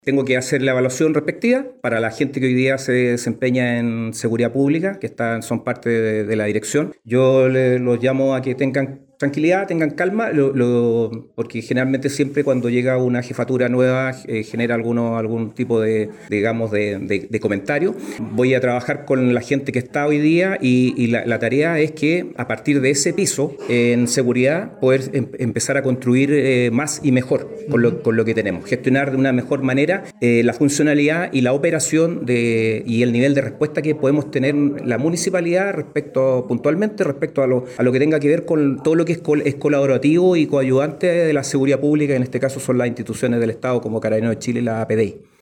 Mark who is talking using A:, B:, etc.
A: Tengo que hacer la evaluación respectiva para la gente que hoy día se desempeña en seguridad pública, que son parte de la dirección. Yo los llamo a que tengan tranquilidad, tengan calma, porque generalmente siempre cuando llega una jefatura nueva genera algún tipo digamos, de comentario. Voy a trabajar con la gente que está hoy día y la tarea es que a partir de ese piso en seguridad poder empezar a construir más y mejor con lo que tenemos, gestionar de una mejor manera la funcionalidad y la operación y el nivel de respuesta que podemos tener la municipalidad puntualmente respecto a lo que tenga que ver con todo lo que es colaborativo y coayudante de la seguridad pública, en este caso son las instituciones del Estado como Carabineros de Chile y la PDI.